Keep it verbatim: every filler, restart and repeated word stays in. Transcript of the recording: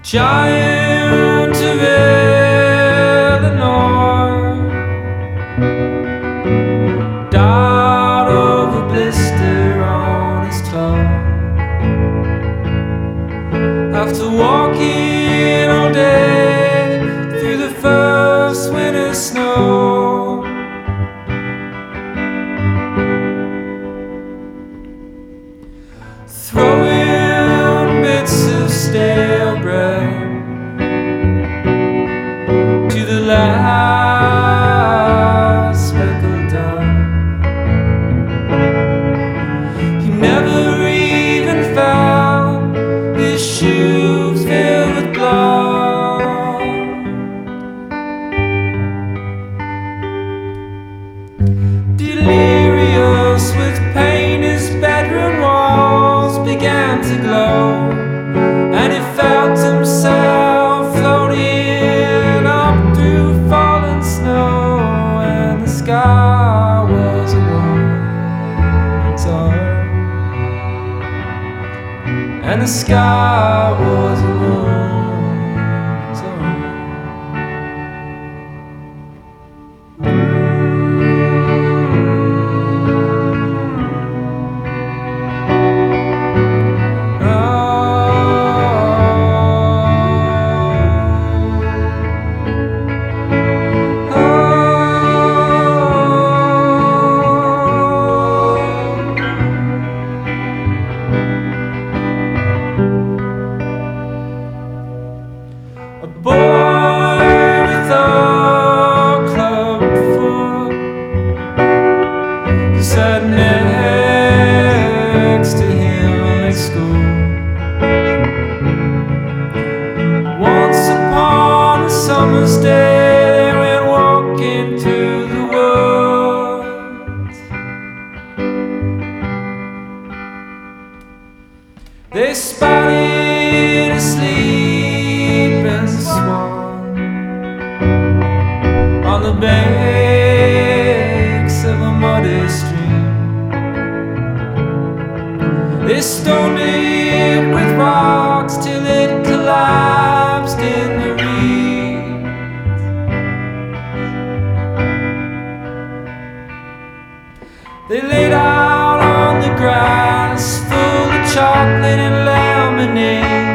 giant of Illinois died of a blister on his toe after walking all day through the first winter snow. Throwing bits of stale bread to the last speckled dime. He never even found his shoes filled with blood. Delirious with pain, his bedroom walls began to glow, and he felt himself floating up through fallen snow, and the sky was a woman's arm, and the sky was a woman's arm. A boy with a club foot who sat next to him at school. Once upon a summer's day, they went walking through the woods. They spotted a sleeping swan on the banks of a muddy stream. They stoned it with rocks till it collapsed in the reeds. They laid out on the grass full of chocolate and lemonade.